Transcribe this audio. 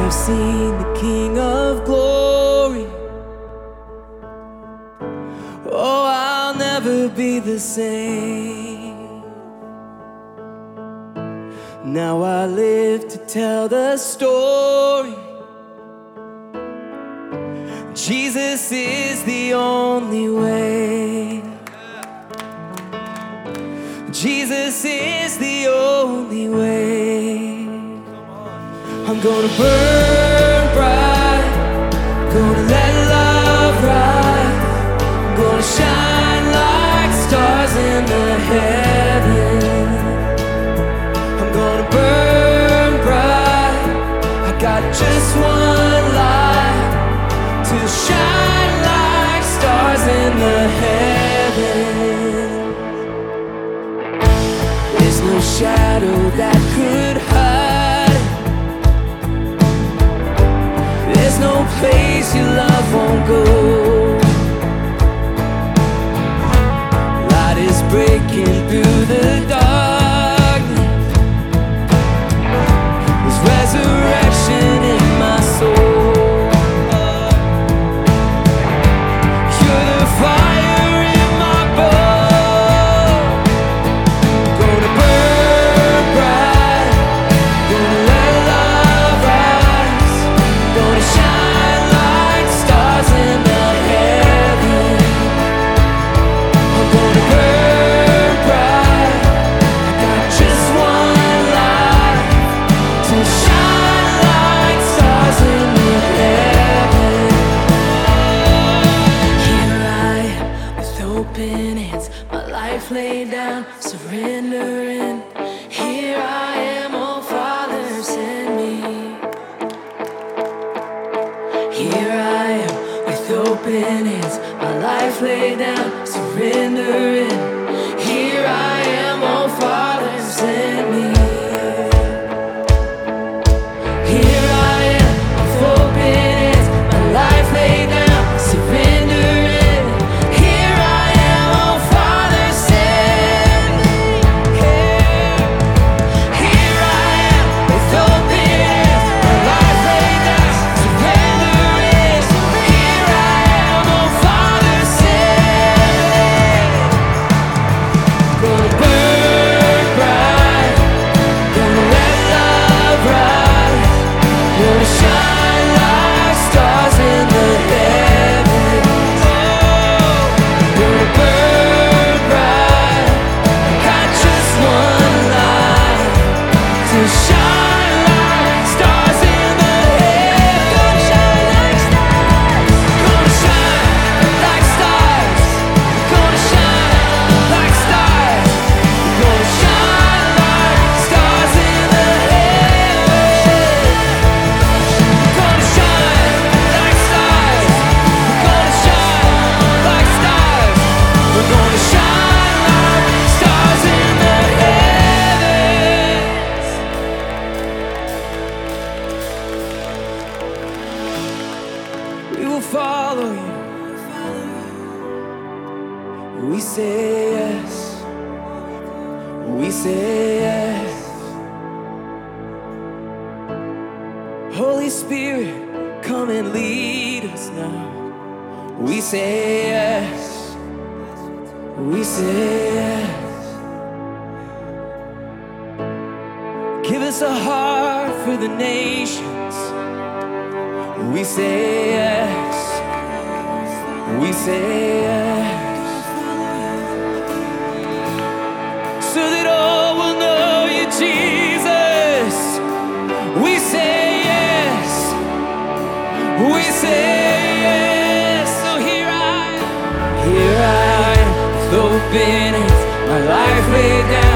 I've seen the King of Glory. Oh, I'll never be the same. Now I live to tell the story. Jesus is the only way. Jesus is the only way. I'm gonna burn bright, gonna let love rise, gonna shine like stars in the heavens. I'm gonna burn bright, I got just one light to shine like stars in the heavens. There's no shadow that could hide it. There's no place your love won't go. Light is breaking through the darkness. There's resurrection in my soul. You're the fire in my bones. Gonna burn bright, gonna let love rise, gonna shine like stars in the heavens. I'm gonna burn bright, I got just one light to shine like stars in the heavens. Here I am with open hands, my life laid down, surrendering. Here I am, oh Father, send me. Here I am with open hands, my life laid down, surrendering. Here I am, oh Father, send me. Here I am with open hands, my life laid down, surrendering. Here I am, oh Father, send me. Here I am with open hands, my life laid down, surrendering. Here I am, oh Father, send me. Gonna burn bright, gonna let love rise, gonna shine like stars in the heavens. Gonna burn bright, got just one light to shine like stars in the heavens. Gonna shine like stars, gonna shine like stars, gonna shine like stars, gonna shine like stars in the heavens. Gonna shine like stars, gonna shine like stars, we're gonna shine like stars in the heavens. We will follow you. We say yes. We say yes. Holy Spirit, come and lead us now. We say yes. We say yes. Give us a heart for the nations. We say yes. We say yes. So that all will know you, Jesus. We say yes. We say yes. So here I am with open hands, my life laid down.